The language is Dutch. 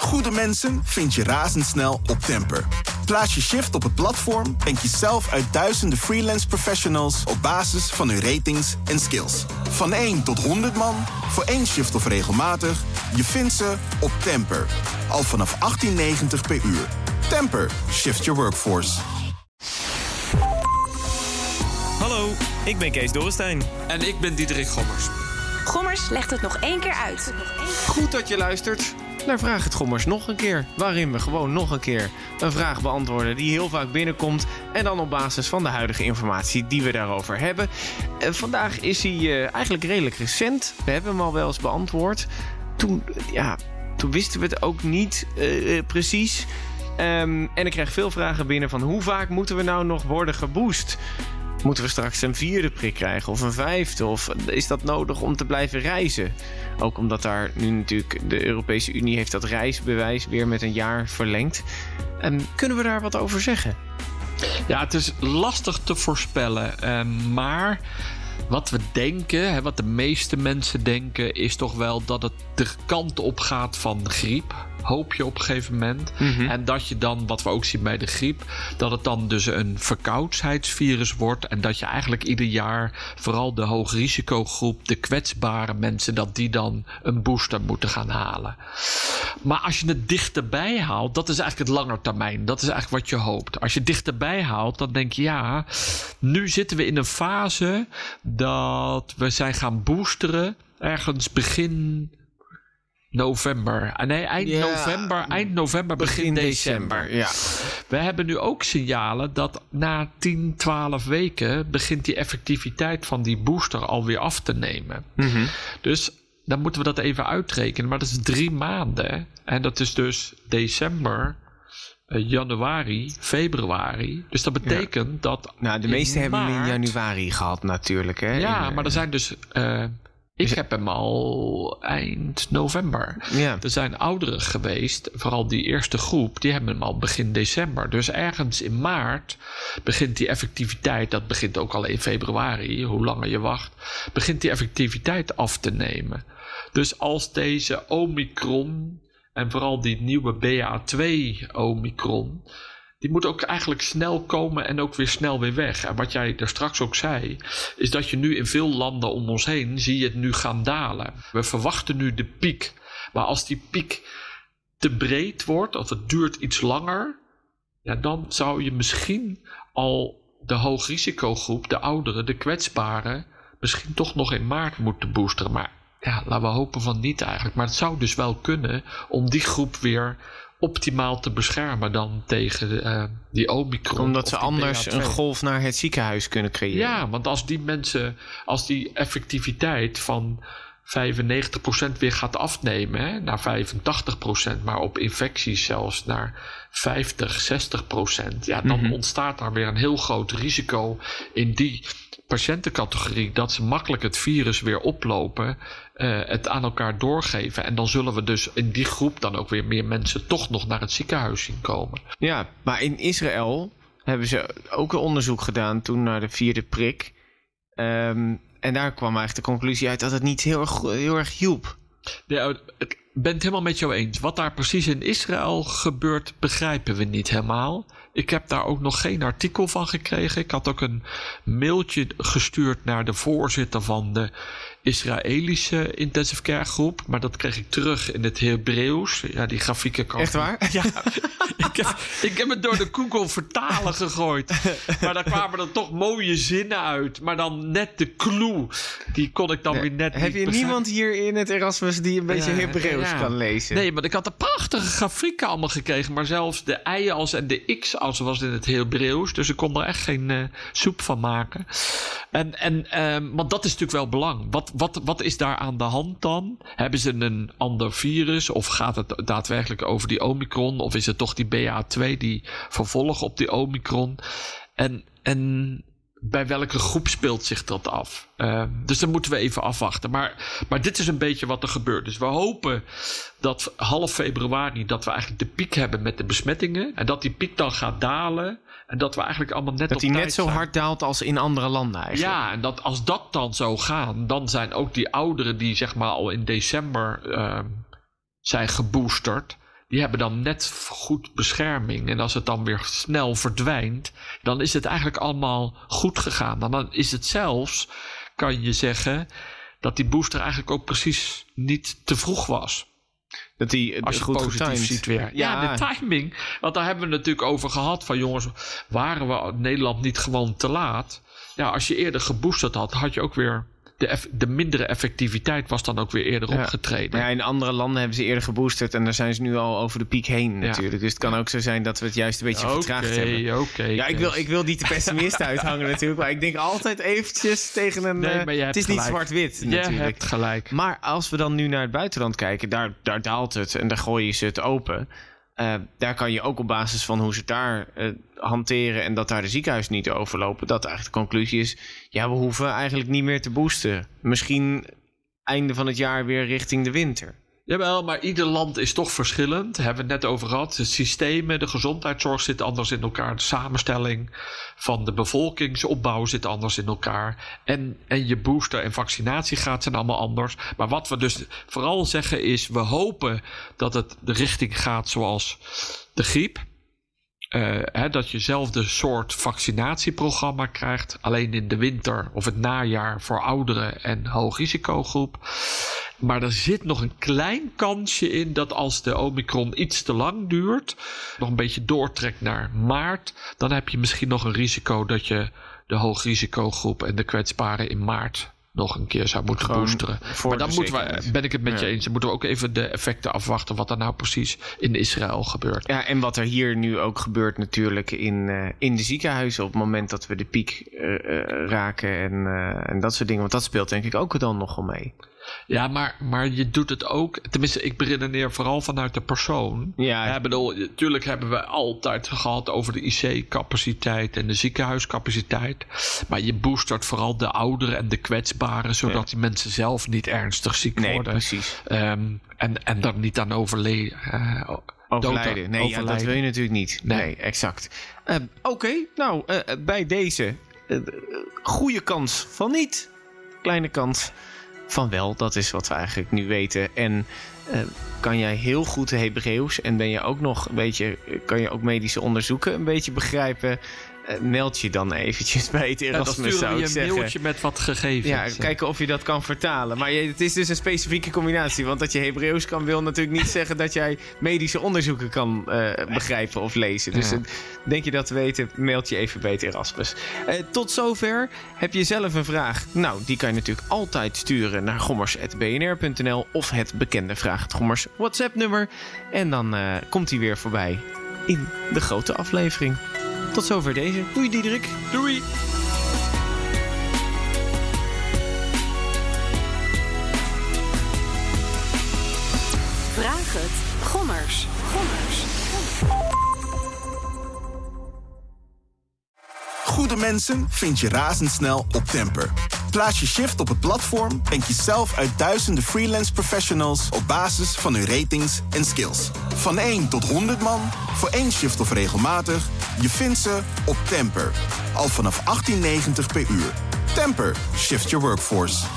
Goede mensen vind je razendsnel op Temper. Plaats je shift op het platform en kies zelf uit duizenden freelance professionals op basis van hun ratings en skills. Van 1 tot 100 man, voor 1 shift of regelmatig, je vindt ze op Temper. Al vanaf 18,90 per uur. Temper, shift your workforce. Hallo, ik ben Kees Dorrestein. En ik ben Diederik Gommers. Gommers legt het nog één keer uit. Goed dat je luistert naar Vraag het Gommers nog een keer. Waarin we gewoon nog een keer een vraag beantwoorden die heel vaak binnenkomt. En dan op basis van de huidige informatie die we daarover hebben. Vandaag is hij eigenlijk redelijk recent. We hebben hem al wel eens beantwoord. Toen wisten we het ook niet precies. En ik krijg veel vragen binnen van hoe vaak moeten we nou nog worden geboost? Moeten we straks een 4e prik krijgen of een 5e? Of is dat nodig om te blijven reizen? Ook omdat daar nu natuurlijk de Europese Unie heeft dat reisbewijs weer met een jaar verlengd. Kunnen we daar wat over zeggen? Ja, het is lastig te voorspellen. Maar wat we denken, wat de meeste mensen denken, is toch wel dat het de kant op gaat van griep. Hoop je op een gegeven moment. Mm-hmm. En dat je dan, wat we ook zien bij de griep, dat het dan dus een verkoudheidsvirus wordt. En dat je eigenlijk ieder jaar vooral de hoogrisicogroep, de kwetsbare mensen, dat die dan een booster moeten gaan halen. Maar als je het dichterbij haalt, dat is eigenlijk het langetermijn. Dat is eigenlijk wat je hoopt. Als je het dichterbij haalt, dan denk je ja, nu zitten we in een fase dat we zijn gaan boosteren ergens begin november. Nee, eind november, begin december. Ja. We hebben nu ook signalen dat na 10, 12 weken begint die effectiviteit van die booster alweer af te nemen. Mm-hmm. Dus dan moeten we dat even uitrekenen. Maar dat is 3 maanden. En dat is dus december, januari, februari. Dus dat betekent dat... Nou, de meeste hebben hem in januari gehad natuurlijk. Hè? Ja, maar er zijn dus... Ik heb hem al eind november. Ja. Er zijn ouderen geweest, vooral die eerste groep, die hebben hem al begin december. Dus ergens in maart begint die effectiviteit, dat begint ook al in februari, hoe langer je wacht, begint die effectiviteit af te nemen. Dus als deze Omicron en vooral die nieuwe BA2 Omicron, die moet ook eigenlijk snel komen en ook weer snel weer weg. En wat jij er straks ook zei, is dat je nu in veel landen om ons heen, zie je het nu gaan dalen. We verwachten nu de piek. Maar als die piek te breed wordt, of het duurt iets langer, ja, dan zou je misschien al de hoogrisicogroep, de ouderen, de kwetsbaren, misschien toch nog in maart moeten boosteren. Maar ja, laten we hopen van niet eigenlijk. Maar het zou dus wel kunnen om die groep weer optimaal te beschermen dan tegen die Omicron. Omdat ze anders BA2 een golf naar het ziekenhuis kunnen creëren. Ja, want als die mensen, als die effectiviteit van 95% weer gaat afnemen, hè, naar 85%, maar op infecties zelfs naar 50-60%, ja, dan ontstaat daar weer een heel groot risico in die patiëntencategorie dat ze makkelijk het virus weer oplopen, het aan elkaar doorgeven. En dan zullen we dus in die groep dan ook weer meer mensen toch nog naar het ziekenhuis zien komen. Ja, maar in Israël hebben ze ook een onderzoek gedaan toen naar de 4e prik. En daar kwam eigenlijk de conclusie uit dat het niet heel erg hielp. Ja, ik ben het helemaal met jou eens. Wat daar precies in Israël gebeurt, begrijpen we niet helemaal. Ik heb daar ook nog geen artikel van gekregen. Ik had ook een mailtje gestuurd naar de voorzitter van de Israëlische intensive care groep. Maar dat kreeg ik terug in het Hebreeuws. Ja, die grafieken kan... Echt waar? Ja, ik heb het door de Google vertalen gegooid. Maar daar kwamen er toch mooie zinnen uit. Maar dan net de clue, die kon ik dan weer net niet Heb je niemand hier in het Erasmus die een beetje Hebreeuws kan lezen? Nee, want ik had de prachtige grafieken allemaal gekregen. Maar zelfs de y-as en de x-as was in het Hebreeuws. Dus ik kon er echt geen soep van maken. Want dat is natuurlijk wel belang. Wat is daar aan de hand dan? Hebben ze een ander virus? Of gaat het daadwerkelijk over die Omicron? Of is het toch die BA2 die vervolg op die Omicron? En bij welke groep speelt zich dat af? Dus dan moeten we even afwachten. Maar dit is een beetje wat er gebeurt. Dus we hopen dat half februari dat we eigenlijk de piek hebben met de besmettingen. En dat die piek dan gaat dalen. En dat we eigenlijk allemaal net dat op tijd zijn. Dat die net zo hard daalt als in andere landen eigenlijk. Ja, en dat als dat dan zou gaan, dan zijn ook die ouderen die zeg maar al in december zijn geboosterd, die hebben dan net goed bescherming. En als het dan weer snel verdwijnt, dan is het eigenlijk allemaal goed gegaan. Dan is het zelfs, kan je zeggen, dat die booster eigenlijk ook precies niet te vroeg was. Dat die als je goed positief ziet weer. Ja, de timing. Want daar hebben we het natuurlijk over gehad. Van jongens, waren we in Nederland niet gewoon te laat? Ja, als je eerder geboosterd had je ook weer... De mindere effectiviteit was dan ook weer eerder opgetreden. Maar in andere landen hebben ze eerder geboosterd... en daar zijn ze nu al over de piek heen natuurlijk. Dus het kan ook zo zijn dat we het juist een beetje vertraagd hebben. Ik wil niet de pessimist uithangen natuurlijk... maar ik denk altijd eventjes tegen een... het is niet zwart-wit natuurlijk. Je hebt gelijk. Maar als we dan nu naar het buitenland kijken... daar daalt het en daar gooien ze het open... daar kan je ook op basis van hoe ze het daar hanteren... en dat daar de ziekenhuizen niet overlopen... dat eigenlijk de conclusie is... ja, we hoeven eigenlijk niet meer te boosten. Misschien einde van het jaar weer richting de winter. Jawel, maar ieder land is toch verschillend. Daar hebben we het net over gehad. De systemen, de gezondheidszorg zit anders in elkaar. De samenstelling van de bevolkingsopbouw zit anders in elkaar. En je booster- en vaccinatiegraad zijn allemaal anders. Maar wat we dus vooral zeggen is... we hopen dat het de richting gaat zoals de griep. Dat je zelfde soort vaccinatieprogramma krijgt. Alleen in de winter of het najaar voor ouderen en hoogrisicogroep. Maar er zit nog een klein kansje in dat als de Omicron iets te lang duurt, nog een beetje doortrekt naar maart, dan heb je misschien nog een risico dat je de hoogrisicogroep en de kwetsbaren in maart nog een keer zou moeten boosteren. Maar dan ben ik het met je eens. Dan moeten we ook even de effecten afwachten wat er nou precies in Israël gebeurt. Ja, en wat er hier nu ook gebeurt natuurlijk in de ziekenhuizen op het moment dat we de piek raken en dat soort dingen. Want dat speelt denk ik ook dan nogal mee. Ja, maar je doet het ook... Tenminste, ik beredeneer vooral vanuit de persoon. Ja. Natuurlijk hebben we altijd gehad over de IC-capaciteit en de ziekenhuiscapaciteit. Maar je boostert vooral de ouderen en de kwetsbaren... zodat die mensen zelf niet ernstig ziek worden. Nee, precies. En daar niet aan overlijden. Nee, ja, dat wil je natuurlijk niet. Nee exact. Oké, bij deze goede kans van niet. Kleine kans van wel, dat is wat we eigenlijk nu weten. En kan jij heel goed Hebreeuws en ben je ook nog een beetje, kan je ook medische onderzoeken een beetje begrijpen? Meld je dan eventjes bij het Erasmus, zou ik zeggen. Een mailtje met wat gegevens. Ja, kijken of je dat kan vertalen. Maar het is dus een specifieke combinatie. Want dat je Hebreeuws kan, wil natuurlijk niet zeggen dat jij medische onderzoeken kan begrijpen of lezen. Dus denk je dat te weten, meld je even bij het Erasmus. Tot zover. Heb je zelf een vraag? Nou, die kan je natuurlijk altijd sturen naar gommers@bnr.nl of het bekende Vraag het Gommers WhatsApp-nummer. En dan komt hij weer voorbij in de grote aflevering. Tot zover deze. Doei Diederik. Doei. Vraag het Gommers. Goede mensen vind je razendsnel op Temper. Plaats je shift op het platform en kies zelf uit duizenden freelance professionals op basis van hun ratings en skills. Van 1 tot 100 man, voor 1 shift of regelmatig, je vindt ze op Temper. Al vanaf 18,90 per uur. Temper, shift your workforce.